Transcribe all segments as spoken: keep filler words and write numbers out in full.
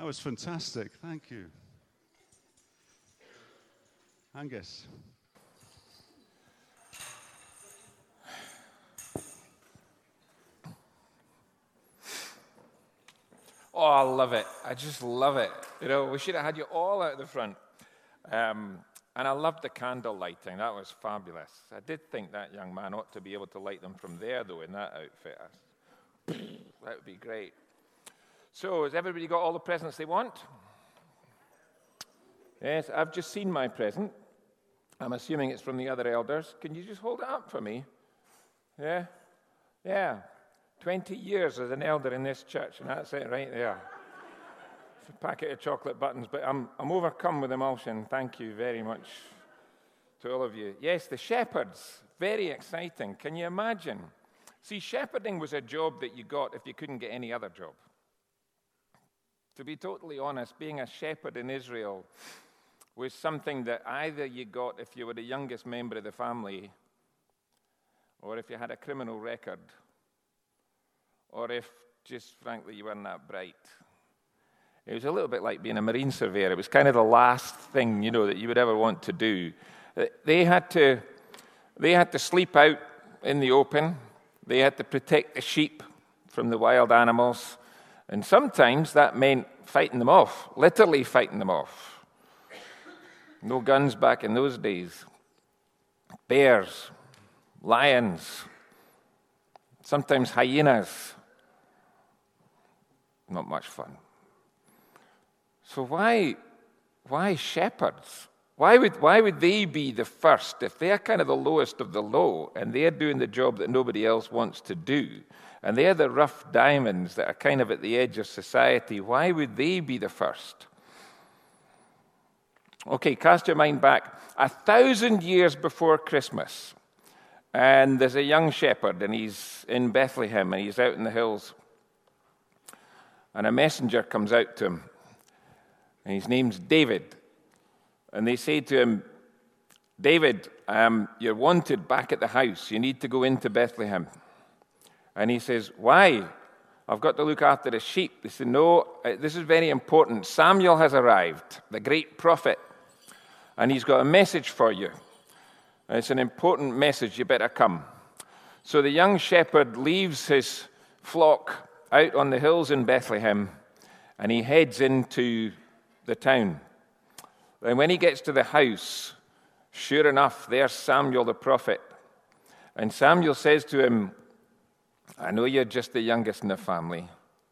That was fantastic. Thank you. Angus. Oh, I love it. I just love it. You know, we should have had you all out the front. Um, and I loved the candle lighting. That was fabulous. I did think that young man ought to be able to light them from there, though, in that outfit. That would be great. So, has everybody got all the presents they want? Yes, I've just seen my present. I'm assuming it's from the other elders. Can you just hold it up for me? Yeah? Yeah. twenty years as an elder in this church, and that's it right there. It's a packet of chocolate buttons, but I'm, I'm overcome with emotion. Thank you very much to all of you. Yes, the shepherds, very exciting. Can you imagine? See, shepherding was a job that you got if you couldn't get any other job. To be totally honest, being a shepherd in Israel was something that either you got if you were the youngest member of the family, or if you had a criminal record, or if, just frankly, you weren't that bright. It was a little bit like being a marine surveyor. It was kind of the last thing, you know, that you would ever want to do. They had to, they had to sleep out in the open. They had to protect the sheep from the wild animals. And sometimes that meant fighting them off, literally fighting them off. No guns back in those days. Bears, lions, sometimes hyenas. Not much fun. So why, why shepherds? Why would, why would they be the first if they're kind of the lowest of the low and they're doing the job that nobody else wants to do? And they're the rough diamonds that are kind of at the edge of society. Why would they be the first? Okay, cast your mind back a thousand years before Christmas. And there's a young shepherd, and he's in Bethlehem, and he's out in the hills. And a messenger comes out to him, and his name's David. And they say to him, David, um, you're wanted back at the house. You need to go into Bethlehem. And he says, why? I've got to look after the sheep. They say, no, this is very important. Samuel has arrived, the great prophet, and he's got a message for you. And it's an important message. You better come. So the young shepherd leaves his flock out on the hills in Bethlehem, and he heads into the town. And when he gets to the house, sure enough, there's Samuel the prophet. And Samuel says to him, I know you're just the youngest in the family.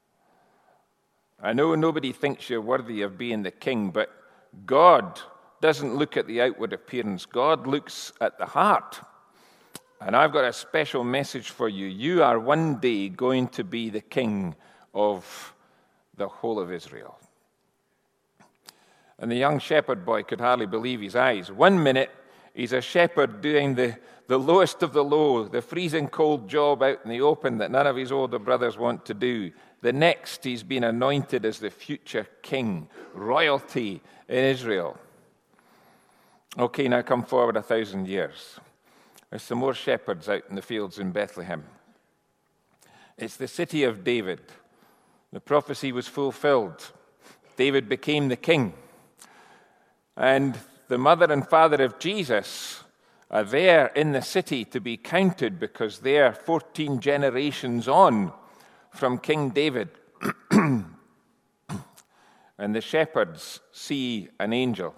I know nobody thinks you're worthy of being the king, but God doesn't look at the outward appearance. God looks at the heart. And I've got a special message for you. You are one day going to be the king of the whole of Israel. And the young shepherd boy could hardly believe his eyes. One minute, he's a shepherd doing the, the lowest of the low, the freezing cold job out in the open that none of his older brothers want to do. The next, he's been anointed as the future king, royalty in Israel. Okay, now come forward a thousand years. There's some more shepherds out in the fields in Bethlehem. It's the city of David. The prophecy was fulfilled. David became the king. And the mother and father of Jesus are there in the city to be counted because they're fourteen generations on from King David. And the shepherds see an angel.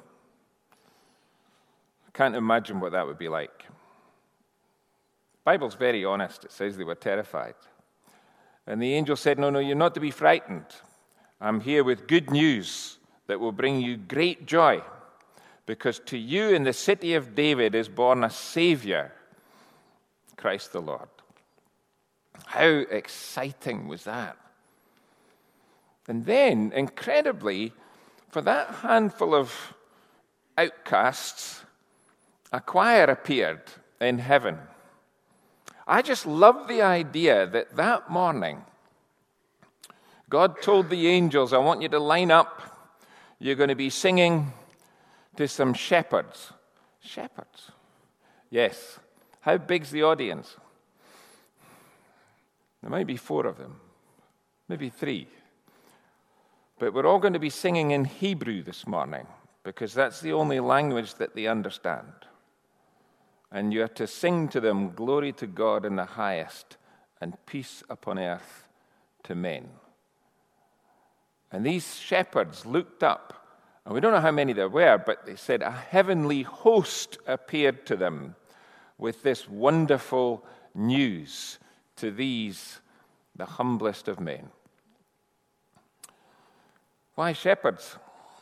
I can't imagine what that would be like. The Bible's very honest. It says they were terrified. And the angel said, no, no, you're not to be frightened. I'm here with good news that will bring you great joy, because to you in the city of David is born a Savior, Christ the Lord. How exciting was that? And then, incredibly, for that handful of outcasts, a choir appeared in heaven. I just love the idea that that morning, God told the angels, I want you to line up. You're going to be singing to some shepherds. Shepherds? Yes. How big's the audience? There might be four of them. Maybe three. But we're all going to be singing in Hebrew this morning, because that's the only language that they understand. And you are to sing to them, "Glory to God in the highest, and peace upon earth to men." And these shepherds looked up, and we don't know how many there were, but they said a heavenly host appeared to them with this wonderful news to these, the humblest of men. Why shepherds?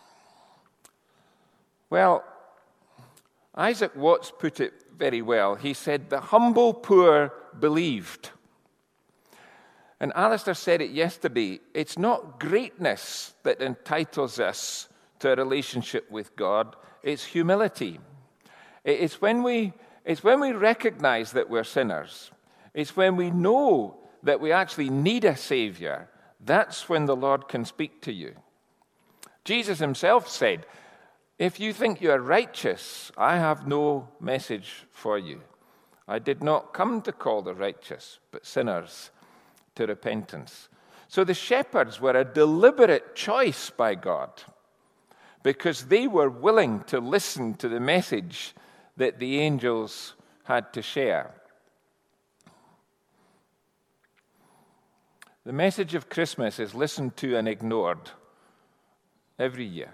Well, Isaac Watts put it very well. He said, "The humble poor believed." And Alistair said it yesterday. It's not greatness that entitles us to a relationship with God. It's humility. It's when we, it's when we recognize that we're sinners. It's when we know that we actually need a Savior. That's when the Lord can speak to you. Jesus himself said, "If you think you are righteous, I have no message for you. I did not come to call the righteous, but sinners to repentance." So the shepherds were a deliberate choice by God, because they were willing to listen to the message that the angels had to share. The message of Christmas is listened to and ignored every year.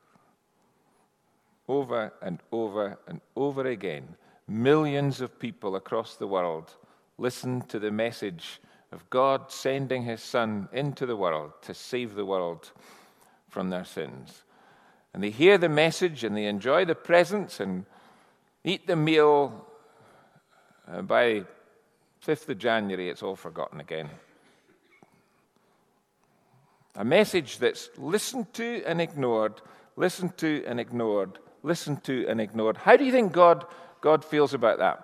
Over and over and over again, millions of people across the world listen to the message of God sending his Son into the world to save the world from their sins. And they hear the message and they enjoy the presents and eat the meal. And by fifth of January, it's all forgotten again. A message that's listened to and ignored, listened to and ignored, listened to and ignored. How do you think God, God feels about that?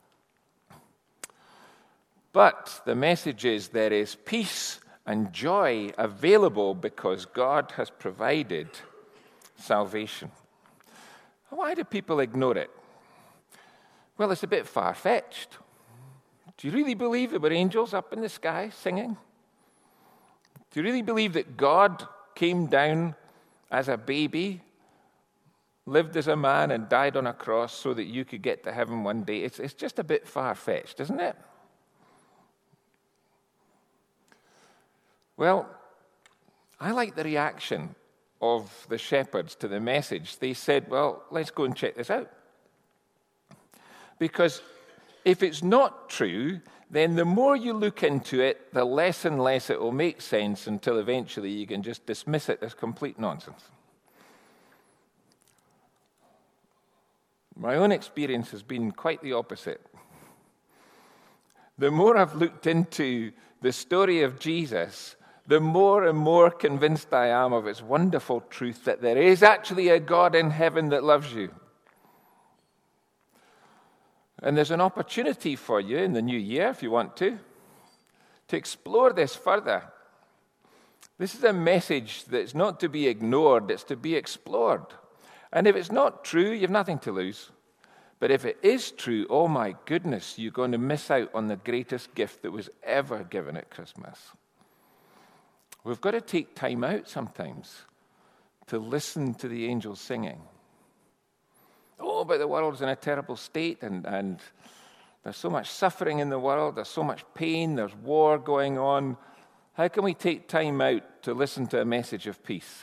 But the message is there is peace and joy available because God has provided salvation. Why do people ignore it? Well, it's a bit far-fetched. Do you really believe there were angels up in the sky singing? Do you really believe that God came down as a baby, lived as a man, and died on a cross so that you could get to heaven one day? It's, it's just a bit far-fetched, isn't it? Well, I like the reaction of the shepherds to the message. They said, well, let's go and check this out. Because if it's not true, then the more you look into it, the less and less it will make sense until eventually you can just dismiss it as complete nonsense. My own experience has been quite the opposite. The more I've looked into the story of Jesus, the more and more convinced I am of its wonderful truth that there is actually a God in heaven that loves you. And there's an opportunity for you in the new year, if you want to, to explore this further. This is a message that's not to be ignored, it's to be explored. And if it's not true, you have nothing to lose. But if it is true, oh my goodness, you're going to miss out on the greatest gift that was ever given at Christmas. We've got to take time out sometimes to listen to the angels singing. Oh, but the world's in a terrible state, and, and there's so much suffering in the world, there's so much pain, there's war going on. How can we take time out to listen to a message of peace?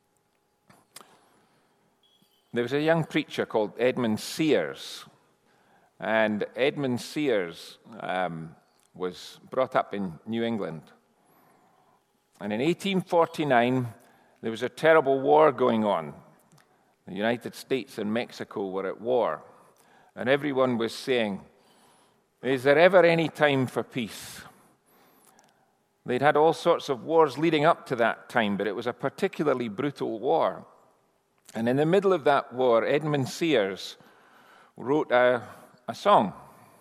There was a young preacher called Edmund Sears, and Edmund Sears um, was brought up in New England. And in eighteen forty-nine, there was a terrible war going on. The United States and Mexico were at war. And everyone was saying, is there ever any time for peace? They'd had all sorts of wars leading up to that time, but it was a particularly brutal war. And in the middle of that war, Edmund Sears wrote a, a song.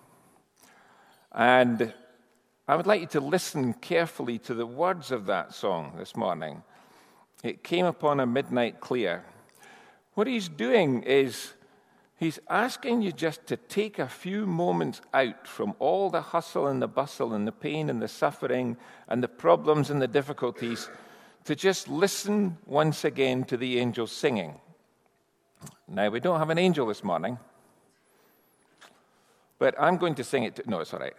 And I would like you to listen carefully to the words of that song this morning. It came upon a midnight clear. What he's doing is he's asking you just to take a few moments out from all the hustle and the bustle and the pain and the suffering and the problems and the difficulties to just listen once again to the angels singing. Now, we don't have an angel this morning, but I'm going to sing it to... No, it's all right.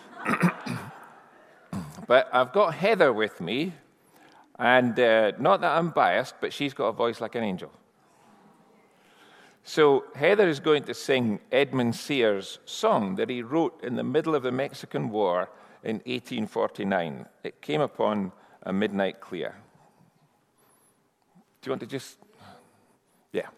But I've got Heather with me, and uh, not that I'm biased, but she's got a voice like an angel. So Heather is going to sing Edmund Sears' song that he wrote in the middle of the Mexican War in eighteen forty-nine. It came upon a midnight clear. Do you want to just... Yeah.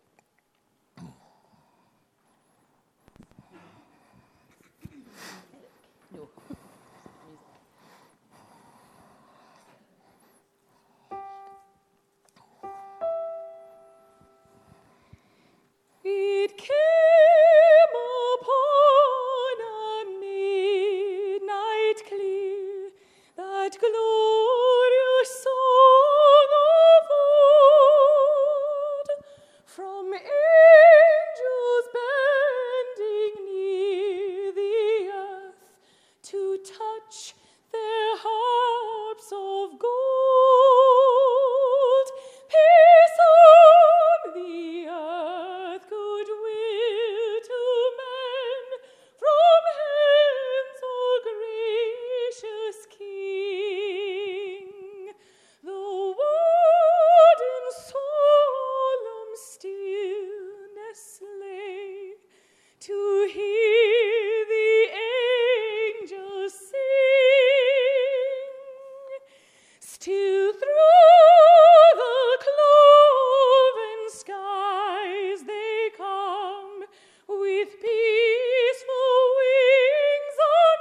It came upon a midnight clear, that glorious song of old, from angels bending near the earth to touch their harps of gold. Peace on the earth, goodwill to men, from hence, O gracious King. The world in solemn stillness lay, to hear the angels sing. Still through the cloven skies they come, with peaceful wings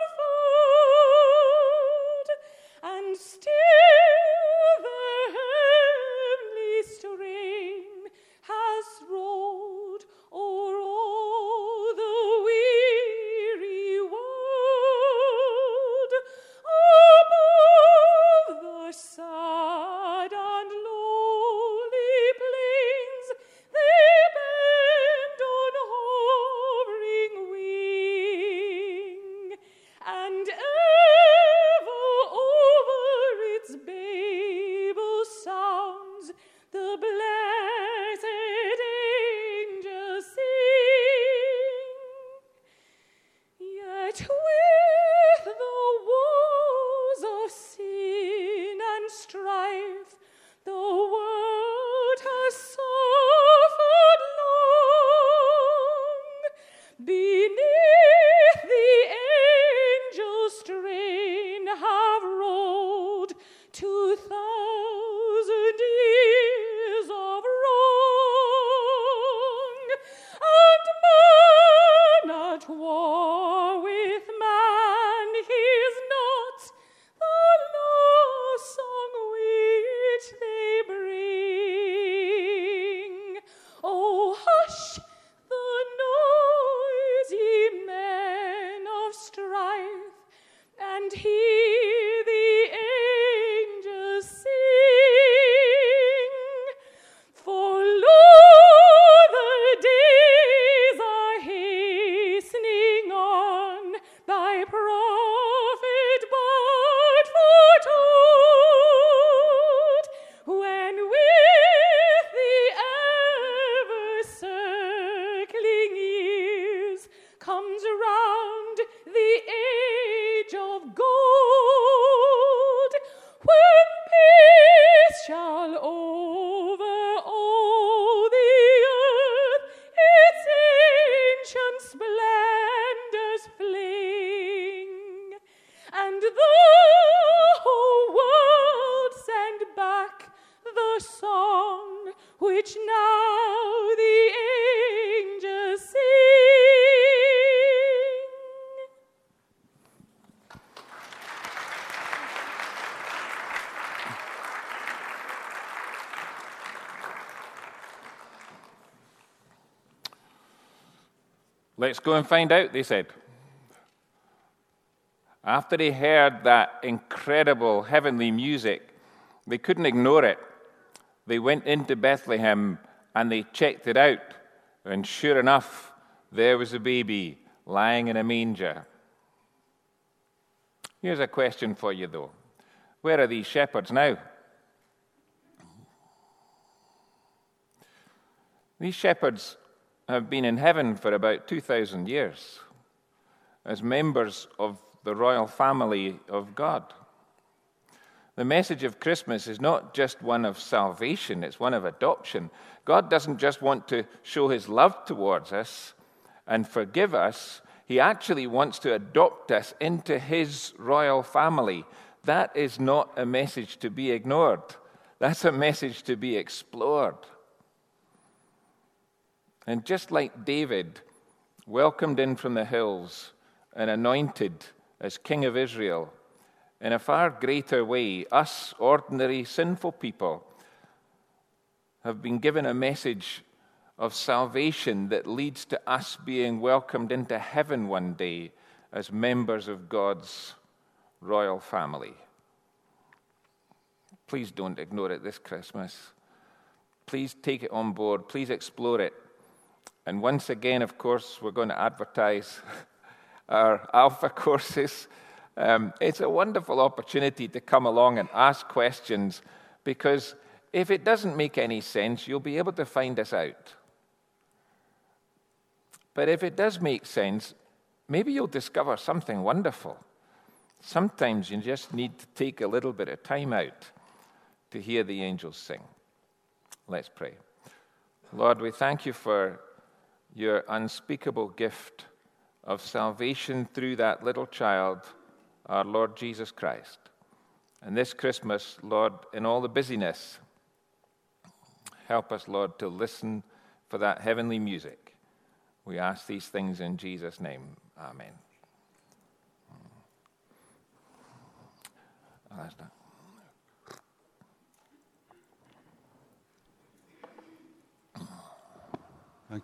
unfurled, and still the heavenly strain has rolled o'er all the weary world. Above the sad and lowly plains, they bend on hovering wing, and ever over its Babel sounds the blessed angels sing. Yet with the woes of sin and strife, the world has suffered long. Beneath the angels' strain have rolled two thousand years of wrong, and man at war with man, he's not the lost song which they bring. Oh, hush the noise, ye men of strife, and hear the angels sing. For lo, the days are hastening on, thy prophet but foretold, when with the ever-circling years comes round the age of gold, when peace shall over all the earth its ancient splendors fling, and the whole world send back the song which now the angels sing. Let's go and find out, they said. After they heard that incredible heavenly music, they couldn't ignore it. They went into Bethlehem and they checked it out. And sure enough, there was a baby lying in a manger. Here's a question for you, though. Where are these shepherds now? These shepherds have been in heaven for about two thousand years as members of the royal family of God. The message of Christmas is not just one of salvation, it's one of adoption. God doesn't just want to show his love towards us and forgive us. He actually wants to adopt us into his royal family. That is not a message to be ignored. That's a message to be explored. And just like David, welcomed in from the hills and anointed as King of Israel, in a far greater way, us ordinary sinful people have been given a message of salvation that leads to us being welcomed into heaven one day as members of God's royal family. Please don't ignore it this Christmas. Please take it on board. Please explore it. And once again, of course, we're going to advertise our Alpha courses. Um, it's a wonderful opportunity to come along and ask questions, because if it doesn't make any sense, you'll be able to find us out. But if it does make sense, maybe you'll discover something wonderful. Sometimes you just need to take a little bit of time out to hear the angels sing. Let's pray. Lord, we thank you for your unspeakable gift of salvation through that little child, our Lord Jesus Christ. And this Christmas, Lord, in all the busyness, help us, Lord, to listen for that heavenly music. We ask these things in Jesus' name. Amen. Oh, that's done.